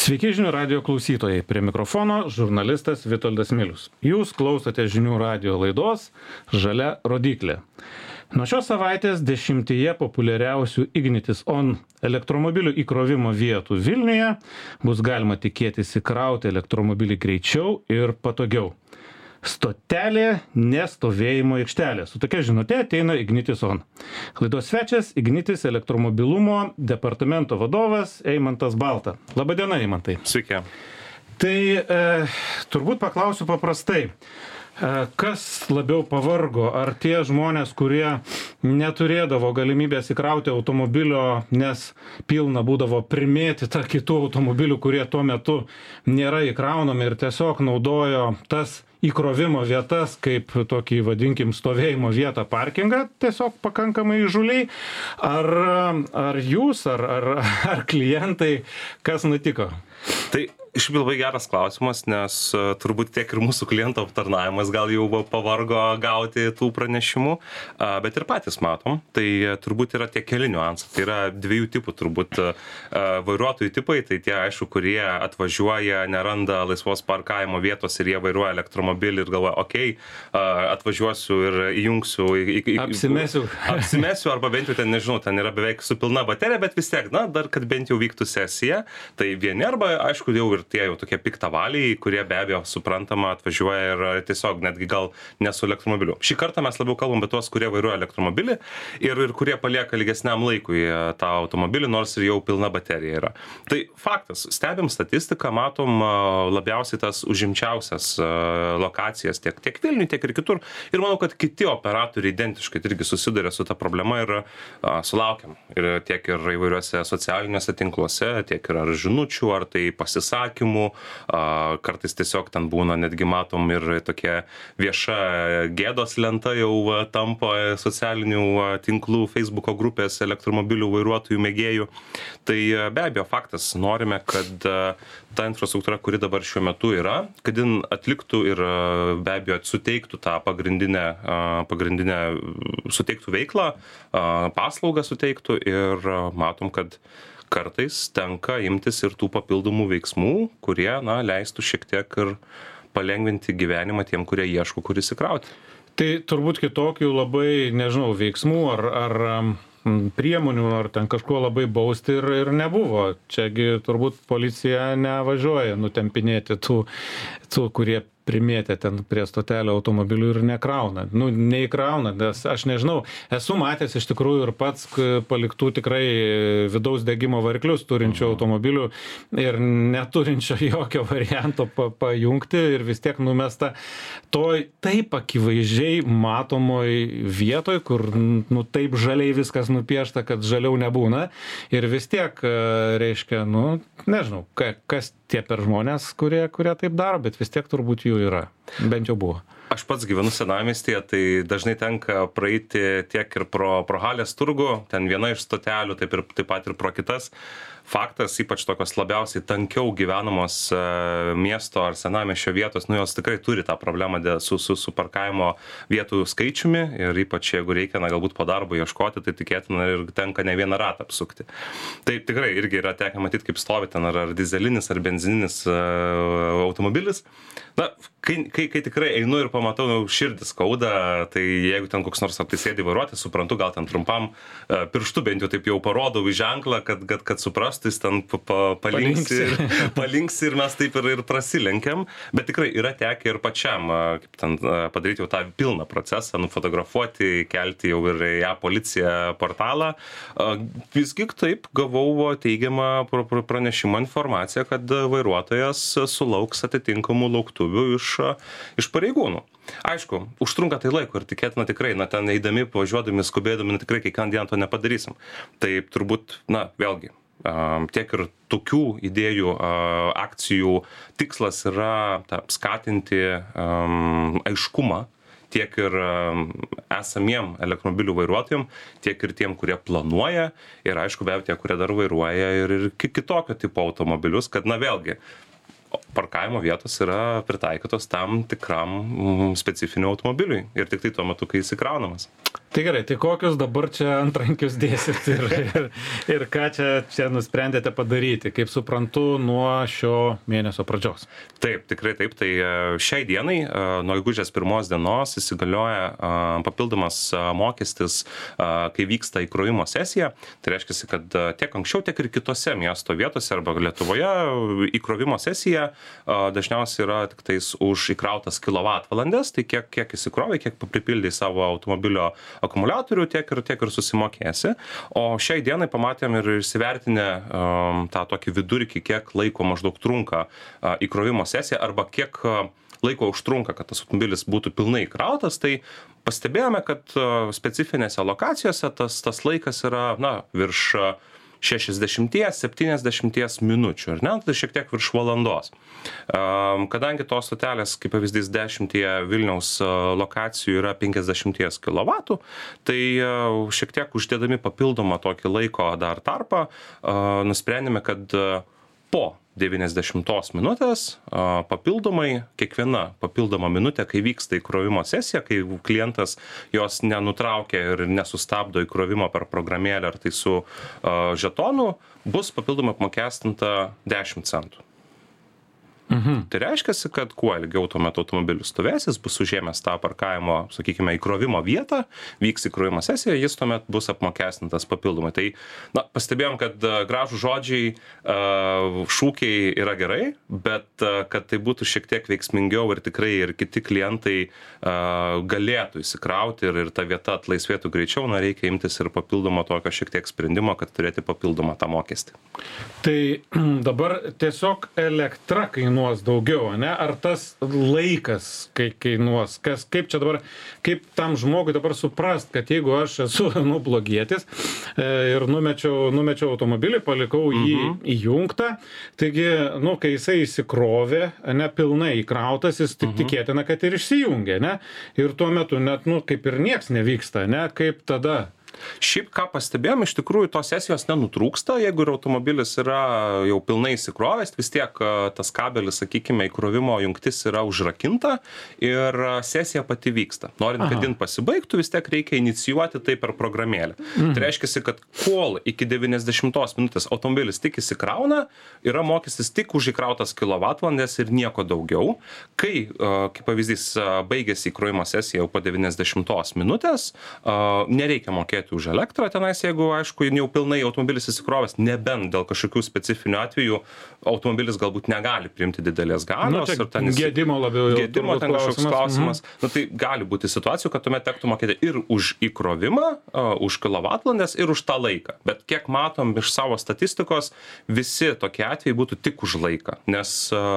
Sveiki žinių radio klausytojai. Prie mikrofono žurnalistas Vitoldas Milius. Jūs klausote žinių radio laidos Žalia rodyklė. Nuo šios savaitės 10 populiariausių Ignitis On elektromobilių įkrovimo vietų Vilniuje bus galima tikėtis įkrauti elektromobilį greičiau ir patogiau. Stotelė, nestovėjimo aikštelė. Su tokia žinute ateina Ignitis On. Laidos svečias Ignitis elektromobilumo departamento vadovas Eimantas Balta. Labadiena, Eimantai. Sveiki. Tai turbūt paklausiu paprastai. Kas labiau pavargo? Ar tie žmonės, kurie neturėdavo galimybės įkrauti automobilio, nes pilna būdavo primėtyta kitų automobilių, kurie tuo metu nėra įkraunami ir tiesiog naudojo tas įkrovimo vietas kaip tokį, vadinkim, stovėjimo vietą parkingą, tiesiog pakankamai įžūliai? Ar jūs, ar klientai, kas nutiko? Tai iš labai geras klausimas, nes turbūt tiek ir mūsų klientų aptarnavimas gal jau pavargo gauti tų pranešimų, bet ir patys matom, tai turbūt yra tie keli niuansai. Tai yra dviejų tipų turbūt vairuotojų tipai, tai tie aišku, kurie atvažiuoja, neranda laisvos parkavimo vietos ir jie vairuoja elektromobilį ir galvoja, okei, atvažiuosiu ir įjungsiu, apsimesiu arba bent jau ten, nežinau, ten yra beveik su pilna baterija, bet vis tiek, dar kad bent jau vyktų sesija, tai vieni arba aišku jau ir tie jau tokie piktavaliai, kurie be abejo suprantama atvažiuoja ir tiesiog netgi gal ne su elektromobiliu. Šį kartą mes labiau kalbam apie tuos, kurie vairuoja elektromobilį ir kurie palieka ilgesniam laikui tą automobilį, nors ir jau pilna baterija yra. Tai faktas, stebim statistiką, matom labiausiai tas užimčiausias lokacijas tiek Vilniuje, tiek ir kitur. Ir manau, kad kiti operatoriai identiškai irgi susiduria su ta problema ir sulaukiam. Ir tiek ir įvairiuose socialiniuose tinkluose, tiek ir ar žinučių, ar tai pasisakymų, kartais tiesiog ten būna, netgi matom ir tokia vieša gėdos lenta jau tampa socialinių tinklų, Facebooko grupės elektromobilių vairuotojų mėgėjų. Tai be abejo faktas, norime, kad ta infrastruktūra, kuri dabar šiuo metu yra, kad jin atliktų ir be abejo suteiktų tą pagrindinę suteiktų veiklą, paslaugą suteiktų ir matom, kad kartais tenka imtis ir tų papildomų veiksmų, kurie, leistų šiek tiek ir palengvinti gyvenimą tiem, kurie ieško, kur įsikrauti. Tai turbūt kitokių labai, nežinau, veiksmų ar priemonių, ar ten kažko labai bausti ir nebuvo. Čiagi turbūt policija nevažiuoja nutempinėti tų, kurie primėtė ten prie stotelio automobilių ir nekrauna. Neįkrauna, nes aš nežinau, esu matęs iš tikrųjų ir pats paliktų tikrai vidaus degimo variklius turinčių automobilių ir neturinčio jokio varianto pajungti ir vis tiek numesta toj taip akivaizdžiai matomoj vietoj, kur taip žaliai viskas nupiešta, kad žaliau nebūna ir vis tiek reiškia, nežinau, kas tie per žmonės, kurie taip daro, bet vis tiek turbūt jų yra. Bent jau buvo. Aš pats gyvenu senamiestyje, tai dažnai tenka praeiti tiek ir pro Halės turgų, ten viena iš stotelių, taip pat ir pro kitas. Faktas, ypač tokios labiausiai tankiau gyvenamos miesto ar senamiesčio vietos, jos tikrai turi tą problemą su parkavimo vietų skaičiumi ir ypač jeigu reikia, galbūt po darbo ieškoti, tai tikėtina ir tenka ne vieną ratą apsukti. Tai tikrai irgi yra tekę matyti, kaip stovi ten ar dizelinis, ar benzininis automobilis. Kai tikrai einu ir pamatau, širdis skauda, tai jeigu ten koks nors ar tai sėdi vairuoti, suprantu, gal ten trumpam pirštu bent jau taip jau parodau į ženklą, kad suprastų, jis ten palinksi ir mes taip ir prasilenkiam, bet tikrai yra tekę ir pačiam kaip ten padaryti jau tą pilną procesą, nufotografuoti, kelti jau ir ją policiją portalą. Visgi taip gavau teigiamą pranešimą informaciją, kad vairuotojas sulauks atitinkamų lauktuvių iš pareigūnų. Aišku, užtrunka tai laiko ir tikėtina tikrai, ten eidami, važiuodami, skubėdami, tikrai kiekvieną dieną to nepadarysim. Tai turbūt, vėlgi, tiek ir tokių idėjų, akcijų tikslas yra skatinti aiškumą tiek ir esamiem elektromobilių vairuotojam, tiek ir tiem, kurie planuoja ir aišku, be abejo, tie, kurie dar vairuoja ir kitokio tipo automobilius, kad vėlgi parkavimo vietos yra pritaikytos tam tikram specifiniu automobiliui ir tik tai tuo metu, kai jis įkraunamas. Tai gerai, tai kokius dabar čia antrankius dėsit ir ką čia nusprendėte padaryti, kaip suprantu, nuo šio mėnesio pradžios? Taip, tikrai taip. Tai šiai dienai, nuo gegužės 1 dienos įsigalioja papildomas mokestis, kai vyksta įkrovimo sesija. Tai reiškia, kad tiek anksčiau, tiek ir kitose miesto vietose arba Lietuvoje įkrovimo sesija dažniausiai yra tik tais už įkrautas kilovatvalandes, tai kiek įsikrovė, kiek pripildė savo automobilio akumuliatorių, tiek ir susimokėsi. O šiai dienai pamatėm ir įsivertinę tą tokį vidurkį, kiek laiko maždaug trunka įkrovimo sesija arba kiek laiko užtrunka, kad tas automobilis būtų pilnai įkrautas, tai pastebėjome, kad specifinėse lokacijose tas laikas yra virš 60-70 minučių, ar ne? Tai šiek tiek virš valandos. Kadangi tos stotelės, kaip pavyzdys, 10 Vilniaus lokacijų yra 50 kW, tai šiek tiek uždėdami papildomą tokį laiko dar tarpą, nusprendėme, kad po 90 minutės papildomai, kiekviena papildoma minutė, kai vyksta įkrovimo sesija, kai klientas jos nenutraukia ir nesustabdo įkrovimo per programėlę ar tai su žetonu, bus papildomai apmokestinta 10 centų. Tai reiškia, kad kuo ilgiau tuo metu automobilis stovės, jis bus užėmęs tą parkavimo, sakykime, įkrovimo vietą, vyks įkrovimo sesija, jis tuomet bus apmokestintas papildomai. Tai pastebėjom, kad gražų žodžiai, šūkiai yra gerai, bet kad tai būtų šiek tiek veiksmingiau ir tikrai ir kiti klientai galėtų įsikrauti ir ta vieta atlaisvėtų greičiau, reikia imtis ir papildomo tokio šiek tiek sprendimo, kad turėti papildomą tą mokestį. Tai dabar tiesiog elektra kainuos daugiau, ne? Ar tas laikas kainuos? Kaip čia dabar, kaip tam žmogui dabar suprast, kad jeigu aš esu blogietis ir numečiau automobilį, palikau jį įjungtą, taigi, kai jisai įsikrovė, pilnai įkrautas, jis tik tikėtina, kad ir išsijungė, ne? Ir tuo metu net, kaip ir nieks nevyksta, ne? Kaip tada? Šiaip ką pastebėjom, iš tikrųjų tos sesijos nenutrūksta, jeigu ir automobilis yra jau pilnai įsikrovęs, vis tiek tas kabelis, sakykime, įkrovimo jungtis yra užrakinta ir sesija pati vyksta. Norint, kad jin pasibaigtų, vis tiek reikia inicijuoti tai per programėlę. Tai reiškia, kad kol iki 90 minutės automobilis tik įsikrauna, yra mokestis tik už įkrautas kilovatvalandes ir nieko daugiau. Kai, kaip pavyzdys, baigėsi įkrovimo sesija jau po 90 minutės, nereikia mokėti už elektrą tenais, jeigu, aišku, jau pilnai automobilis įsikrovęs, nebent dėl kažkokių specifinių atvejų automobilis galbūt negali priimti didelės galios. Gedimo labiau. Gedimo ten kažkoks klausimas. Tai gali būti situacijų, kad tuomet tektų mokėti ir už įkrovimą, už kilovatvalandes ir už tą laiką. Bet kiek matom iš savo statistikos, visi tokie atvejai būtų tik už laiką, nes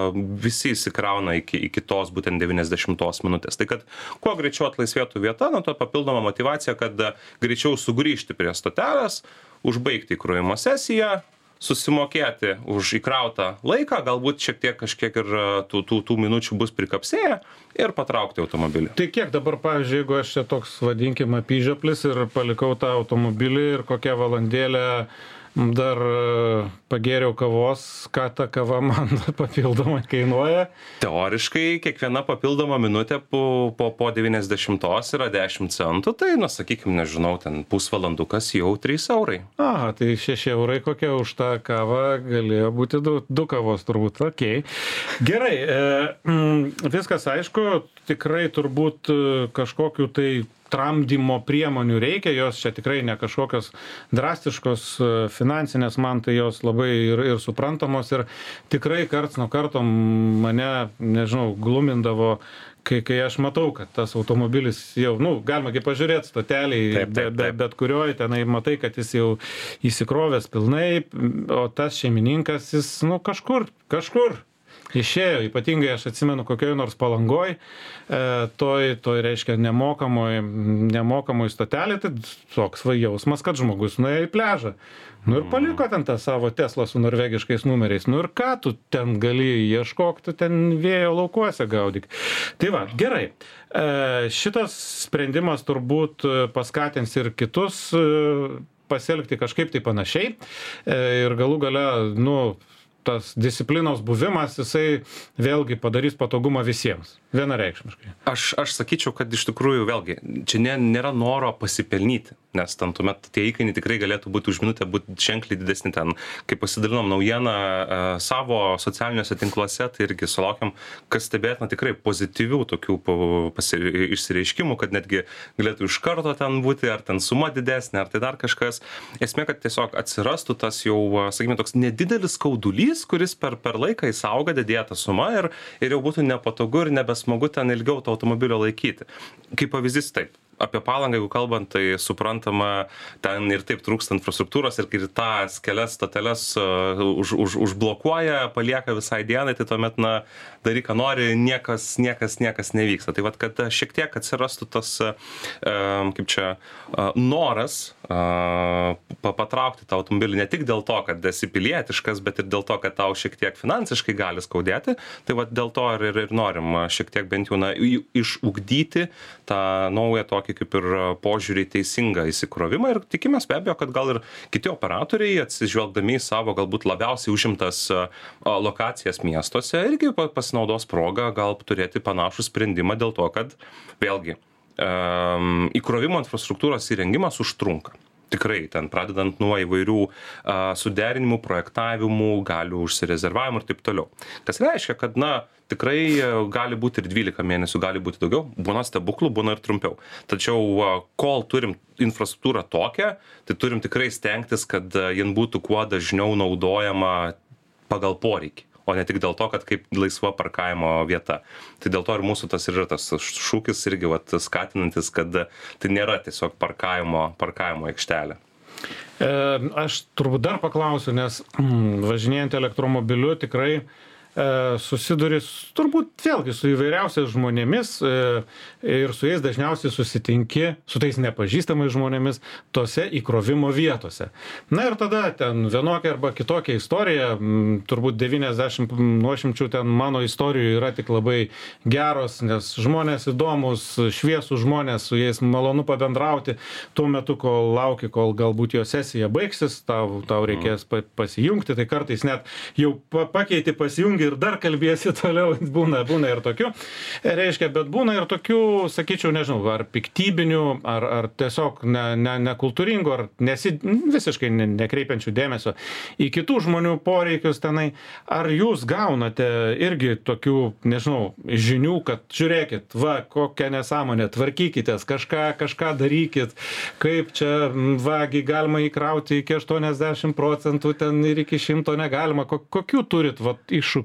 visi įsikrauna iki tos būtent 90 minutės. Tai kad kuo greičiau atlaisvėtų vieta, to papildoma motyvacija, kad greičiau sugrįžti prie stotelės, užbaigti įkrovimo sesiją, susimokėti už įkrautą laiką, galbūt kažkiek ir tų minučių bus prikapsėję ir patraukti automobilį. Tai kiek dabar, pavyzdžiui, jeigu aš čia toks, vadinkim, apyžioplis ir palikau tą automobilį ir kokią valandėlę dar pagėriau kavos, ką ta kava man papildomai kainuoja? Teoriškai kiekviena papildoma minutė po 90 yra 10 centų, tai, sakykime, nežinau, ten pusvalandukas jau 3 eurai. Aha, tai 6 eurai kokia už tą kavą galėjo būti 2 kavos turbūt, okei. Gerai, viskas aišku, tikrai turbūt kažkokių tai tramdymo priemonių reikia, jos čia tikrai ne kažkokios drastiškos finansinės, man tai jos labai ir suprantamos ir tikrai karts nuo karto mane, nežinau, glumindavo, kai aš matau, kad tas automobilis jau, galima pažiūrėti stoteliai, bet kurioj tenai matai, kad jis jau įsikrovęs pilnai, o tas šeimininkas, jis, kažkur išėjo, ypatingai aš atsimenu kokioj nors Palangoj, toj reiškia nemokamoj stotelė, tai toks jausmas, kad žmogus nuėjo į pliažą. Ir paliko ten tą savo Teslą su norvegiškais numeriais. Ir ką tu ten gali ieškok, tu ten vėjo laukuose gaudyk. Tai va, gerai. Šitas sprendimas turbūt paskatins ir kitus pasielgti kažkaip tai panašiai. Ir galų gale, tas disciplinos buvimas, jisai vėlgi padarys patogumą visiems. Vienareikšmiškai. Aš sakyčiau, kad iš tikrųjų vėlgi, čia nėra noro pasipelnyti, nes ten tuomet tie įkainiai tikrai galėtų būti už minutę būti ženkliai didesni ten. Kai pasidalinom naujieną savo socialiniuose tinkluose, tai irgi sulaukėm, kas stebėtina tikrai pozityvių tokių išsireiškimų, kad netgi galėtų iš karto ten būti, ar ten suma didesnė, ar tai dar kažkas. Esmė, kad tiesiog atsirastų tas jau, sakykime, toks nedidelis skaudulys, kuris per laiką įsauga, didėja ta suma ir jau būtų nepatogu ir nebesmagu ten ilgiau to automobilio laikyti. Kaip pavyzdys taip. Apie Palangą, jeigu kalbant, tai suprantama, ten ir taip trūksta infrastruktūros ir kai tas kelias stoteles užblokuoja, palieka visai dienai, tai tuomet, daryk, ką nori, niekas nevyksta. Tai vat, kad šiek tiek atsirastų tas, kaip čia, noras patraukti tą automobilį ne tik dėl to, kad esi pilietiškas, bet ir dėl to, kad tau šiek tiek finansiškai gali skaudėti, tai vat dėl to ir norim šiek tiek bent jau išugdyti tą naują tokį kaip ir požiūrį teisingą įsikrovimą ir tikimės be abejo, kad gal ir kiti operatoriai atsižvelgdami į savo galbūt labiausiai užimtas lokacijas miestuose irgi pasinaudos progą gal turėti panašų sprendimą dėl to, kad vėlgi įkrovimo infrastruktūros įrengimas užtrunka. Tikrai, ten pradedant nuo įvairių suderinimų, projektavimų, galių užsirezervavimų ir taip toliau. Kas reiškia, kad, tikrai gali būti ir 12 mėnesių, gali būti daugiau, būna stebuklų, būna ir trumpiau. Tačiau, kol turim infrastruktūrą tokią, tai turim tikrai stengtis, kad jin būtų kuo dažniau naudojama pagal poreikį, o ne tik dėl to, kad kaip laisva parkavimo vieta. Tai dėl to ir mūsų tas yra tas šūkis irgi skatinantis, kad tai nėra tiesiog parkavimo aikštelė. Aš turbūt dar paklausiu, nes važinėjant elektromobiliu tikrai susiduri turbūt vėlgi su įvairiausiais žmonėmis ir su jais dažniausiai susitinki, su tais nepažįstamais žmonėmis, tose įkrovimo vietose. Na ir tada ten vienokia arba kitokia istorija, turbūt 90 nuošimčių ten mano istorijų yra tik labai geros, nes žmonės įdomus, šviesų žmonės, su jais malonu pabendrauti tuo metu, kol lauki, kol galbūt jo sesija baigsis, tau reikės pasijungti, tai kartais net jau pakeiti pasijungti ir dar kalbėsi toliau, būna ir tokių, reiškia, bet būna ir tokių, sakyčiau, nežinau, ar piktybinių, ar tiesiog nekultūringų, ar visiškai nekreipiančių dėmesio į kitų žmonių poreikius tenai. Ar jūs gaunate irgi tokių, nežinau, žinių, kad žiūrėkit, kokią nesąmonę, tvarkykitės, kažką darykit, kaip čia, galima įkrauti iki 80%, ten ir iki 100 negalima, kokių turit iššūkių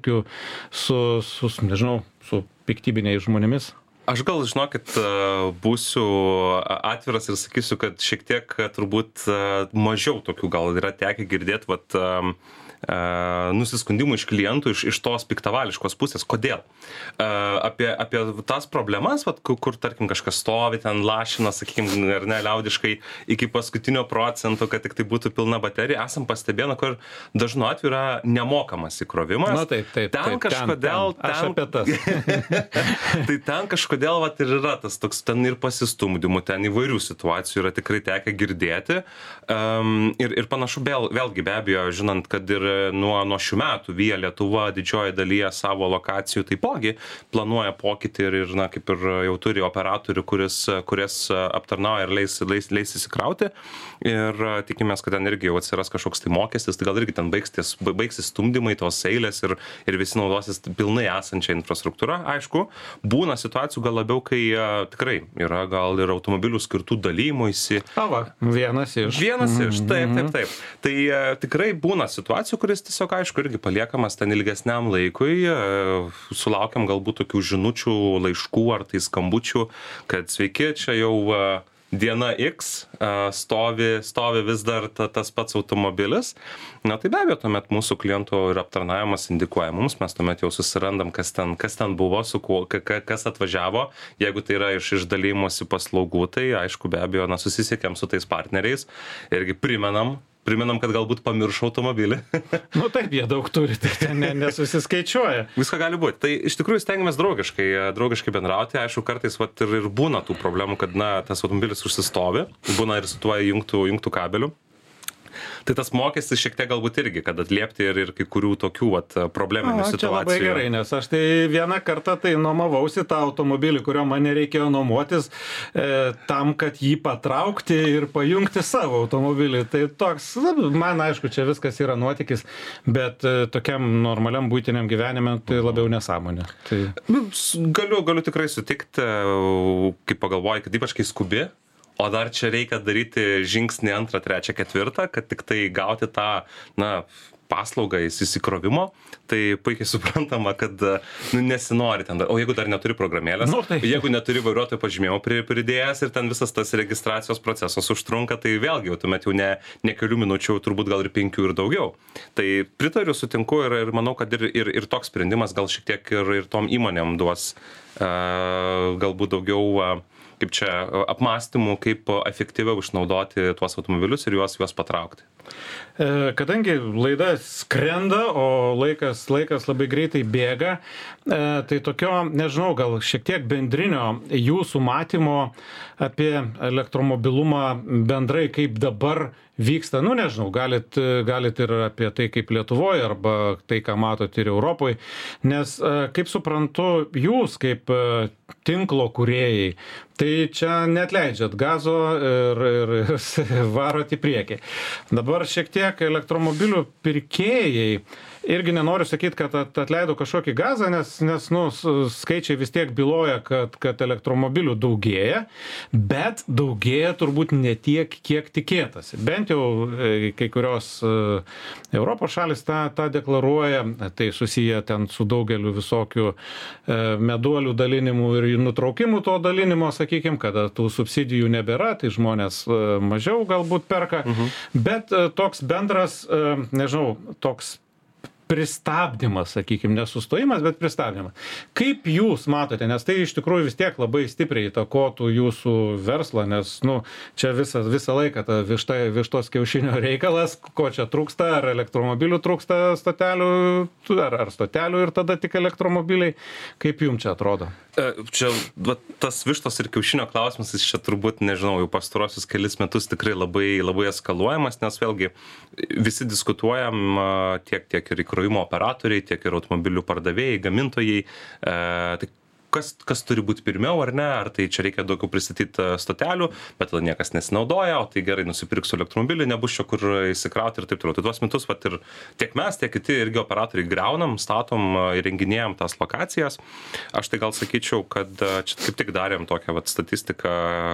nežinau, su piktybiniais žmonėmis? Aš gal, žinokit, būsiu atviras ir sakysiu, kad šiek tiek turbūt mažiau tokių gal yra tekę girdėti, nusiskundimų iš klientų, iš tos piktavališkos pusės. Kodėl? Apie tas problemas, kur, tarkim, kažkas stovi, ten lašina, sakykime, ar ne, liaudiškai, iki paskutinio procento, kad tik tai būtų pilna baterija, esam pastebėję, kur dažnu atveju yra nemokamas įkrovimas. Na taip. Ten kažkodėl... Aš apie tas. Tai ten kažkodėl ir yra tas toks, ten ir pasistumdymų, ten įvairių situacijų yra tikrai tekę girdėti. Ir panašu, vėlgi be abejo, žinant, kad ir nuo šių metų Via Lietuva didžioji dalyje savo lokacijų taipogi planuoja pokytį ir kaip ir jau turi operatorių, kuris aptarnauja ir leis įsikrauti. Ir tikimės, kad ten irgi jau atsiras kažkoks tai mokestis, tai gal irgi ten baigsis stumdymai, tos eilės ir visi naudosis pilnai esančią infrastruktūrą. Aišku, būna situacijų gal labiau, kai tikrai yra gal ir automobilių skirtų dalymuisi. Vienas iš. Taip. Tai tikrai būna situacijų, kuris tiesiog, aišku, irgi paliekamas ten ilgesniam laikui. Sulaukiam galbūt tokių žinučių, laiškų ar tai skambučių, kad sveiki, čia jau diena X stovi vis dar tas pats automobilis. Na tai be abejo, tuomet mūsų klientų ir aptarnavimas indikuoja mums, mes tuomet jau susirandam, kas ten buvo, su kuo, kas atvažiavo. Jeigu tai yra iš dalymosi paslaugų, tai aišku, be abejo, susisiekėm su tais partneriais irgi primenam, kad galbūt pamiršo automobilį. Taip, jie daug turi, tai nesusiskaičiuoja. Viską gali būti. Tai iš tikrųjų stengiamės draugiškai bendrauti. Aišku, kartais ir būna tų problemų, kad tas automobilis užsistovi, būna ir su tuo įjungtų kabeliu. Tai tas mokestis šiek tiek galbūt irgi, kad atliepti ir kai kurių tokių probleminių situacijų. Čia labai gerai, nes aš tai vieną kartą tai nuomavausi tą automobilį, kurio man nereikėjo nuomotis, tam, kad jį patraukti ir pajungti savo automobilį. Tai toks, man aišku, čia viskas yra nuotykis, bet tokiam normaliam buitiniam gyvenime tai labiau nesąmonė. Tai... Galiu tikrai sutikti, kaip pagalvoju, kad ypač kai skubi, o dar čia reikia daryti žingsnį 2, 3, 4, kad tik tai gauti tą, paslaugą įsikrovimo, tai puikiai suprantama, kad nesinori ten, o jeigu dar neturi programėlės, jeigu neturi vairuotojo pažymėjimo pridėjęs ir ten visas tas registracijos procesas užtrunka, tai vėlgi jau tuomet jau ne kelių minučių, turbūt gal ir 5 ir daugiau. Tai pritariu, sutinku ir manau, kad ir toks sprendimas gal šiek tiek ir tom įmonėm duos galbūt daugiau kaip čia apmąstymų, kaip efektyviau išnaudoti tuos automobilius ir juos patraukti. Kadangi laida skrenda, o laikas labai greitai bėga, tai tokio, nežinau, gal šiek tiek bendrinio jūsų matymo apie elektromobilumą bendrai, kaip dabar vyksta, nežinau, galit ir apie tai, kaip Lietuvoje, arba tai, ką matot ir Europoje, nes, kaip suprantu, jūs kaip tinklo kūrėjai, tai čia neatleidžiat gazo ir varot į priekį. Dabar šiek tiek elektromobilių pirkėjai, irgi nenoriu sakyti, kad atleido kažkokį gazą, nes skaičiai vis tiek byloja, kad elektromobilių daugėja, bet daugėja turbūt ne tiek, kiek tikėtasi. Bent jau kai kurios Europos šalis tą deklaruoja, tai susiję ten su daugeliu visokių meduolių dalinimų ir nutraukimų to dalinimo, sakykime, kada tų subsidijų nebėra, tai žmonės mažiau galbūt perka, bet toks bendras, nežinau, toks pristabdymas, sakykime, nesustojimas, bet pristabdymas. Kaip jūs matote, nes tai iš tikrųjų vis tiek labai stipriai įtakotų jūsų verslą, nes, čia visą laiką ta vištos kiaušinio reikalas, ko čia trūksta, ar elektromobilių trūksta stotelių, ar stotelių ir tada tik elektromobiliai. Kaip jums čia atrodo? Čia tas vištos ir kiaušinio klausimas, jis čia turbūt, nežinau, jau pastarosius kelis metus tikrai labai eskaluojamas, nes vėlgi visi diskutuojam tiek ir įkrovimo operatoriai, tiek ir automobilių pardavėjai, gamintojai. Tai kas turi būti pirmiau ar ne, ar tai čia reikia daugiau pristatyti stotelių, bet tada niekas nesinaudoja, o tai gerai nusipirksiu elektromobilį, nebus čia kur įsikrauti ir taip toliau. Tai tuos metus ir tiek mes, tiek kiti irgi operatoriai greunam, statom, įrenginėjam tas lokacijas. Aš tai gal sakyčiau, kad čia kaip tik darėm tokią statistiką,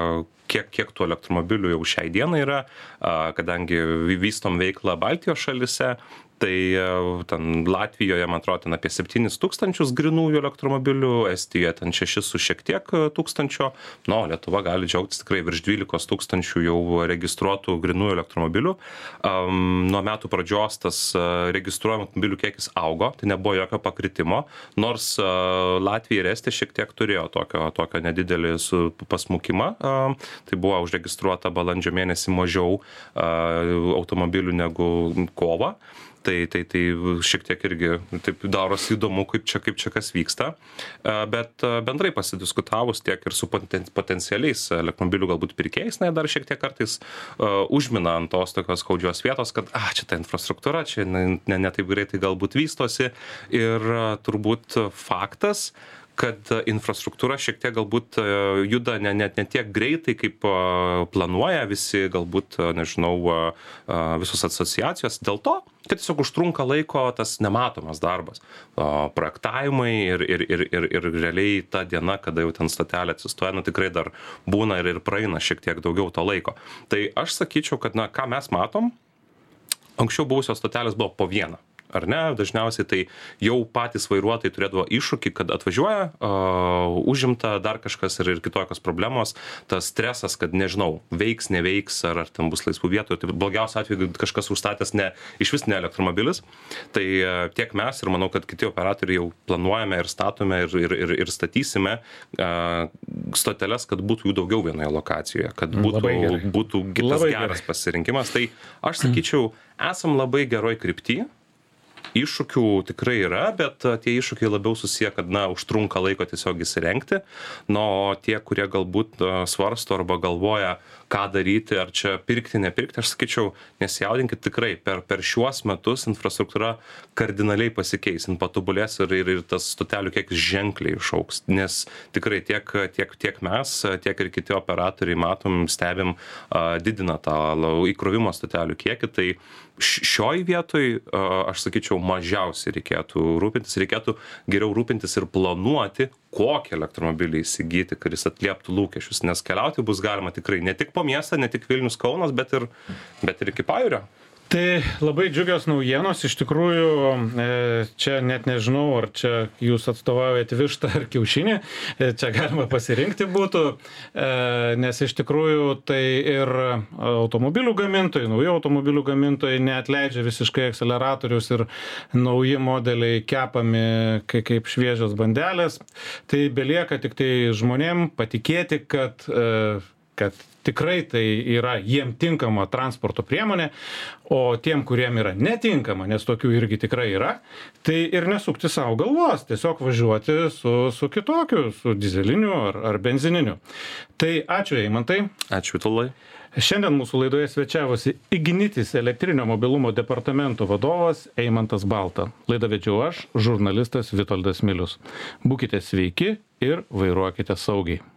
kiek tų elektromobilių jau šiai dienai yra, kadangi vystom veiklą Baltijos šalyse. Tai ten Latvijoje, man atrodo, ten apie 7 000 grynųjų elektromobilių, Estijoje ten 6 su šiek tiek tūkstančio, Lietuva gali džiaugtis tikrai virš 12 000 jau registruotų grynųjų elektromobilių. Nuo metų pradžios tas registruojamų automobilių kiekis augo, tai nebuvo jokio pakritimo, nors Latvija ir Estija šiek tiek turėjo tokio nedidelį pasmukimą. Tai buvo užregistruota balandžio mėnesį mažiau automobilių negu kovą. Tai šiek tiek irgi taip darosi įdomu, kaip čia kas vyksta. Bet bendrai pasidiskutavus tiek ir su potencialiais elektromobilių galbūt pirkėjais, dar šiek tiek kartais užmina ant tos tokios skaudžios vietos, kad čia ta infrastruktūra, čia ne taip greitai galbūt vystosi. Ir turbūt faktas, kad infrastruktūra šiek tiek galbūt juda ne tiek greitai, kaip planuoja visi, galbūt, nežinau, visos asociacijos, dėl to, kad tiesiog užtrunka laiko tas nematomas darbas. Projektavimai ir realiai ta diena, kada jau ten stotelė atsistoja, tikrai dar būna ir praeina šiek tiek daugiau to laiko. Tai aš sakyčiau, kad, ką mes matom, anksčiau buvusios stotelės buvo po vieną. Ar ne, dažniausiai tai jau patys vairuotojai turėdavo iššūkį, kad atvažiuoja, užimta dar kažkas ir kitokios problemos, tas stresas, kad nežinau, veiks, neveiks, ar ten bus laisvų vietų, tai blogiausiu atveju kažkas užstatęs iš vis ne elektromobilis, tai tiek mes ir manau, kad kiti operatoriai jau planuojame ir statome ir statysime stoteles, kad būtų jų daugiau vienoje lokacijoje, kad būtų kitas geras pasirinkimas. Tai aš sakyčiau, esam labai geroj krypty. Iššūkių tikrai yra, bet tie iššūkiai labiau susiję, kad, užtrunka laiko tiesiog įsirengti. O tie, kurie galbūt svarsto arba galvoja, ką daryti, ar čia pirkti, nepirkti, aš sakyčiau, nesijaudinkit tikrai, per šiuos metus infrastruktūra kardinaliai pasikeis, patobulės ir tas stotelių kiekis ženkliai išaugs, nes tikrai tiek mes, tiek ir kiti operatoriai matom, stebim, didina tą įkrovimo stotelių kiekį, tai šioj vietoj, aš sakyčiau, mažiausiai reikėtų geriau rūpintis ir planuoti, kokį elektromobilį įsigyti, kad jis atlieptų lūkesčius, nes keliauti bus galima tikrai ne tik po miestą, ne tik Vilnius, Kaunas, bet ir iki pajūrio. Tai labai džiugios naujienos, iš tikrųjų, čia net nežinau, ar čia jūs atstovaujate vištą ar kiaušinį, čia galima pasirinkti būtų, nes iš tikrųjų tai ir automobilių gamintojai, nauji automobilių gamintojai neatleidžia visiškai akceleratorius ir nauji modeliai kepami kaip šviežios bandelės, tai belieka tik tai žmonėm patikėti, kad tikrai tai yra jiem tinkama transporto priemonė, o tiem, kuriem yra netinkama, nes tokių irgi tikrai yra, tai ir nesukti savo galvos, tiesiog važiuoti su kitokiu, su dizeliniu ar benzininiu. Tai ačiū, Eimantai. Ačiū, Vytautui. Šiandien mūsų laidoje svečiavosi Ignitis elektrinio mobilumo departamento vadovas Eimantas Balta. Laidą vedžiau aš, žurnalistas Vitoldas Milius. Būkite sveiki ir vairuokite saugiai.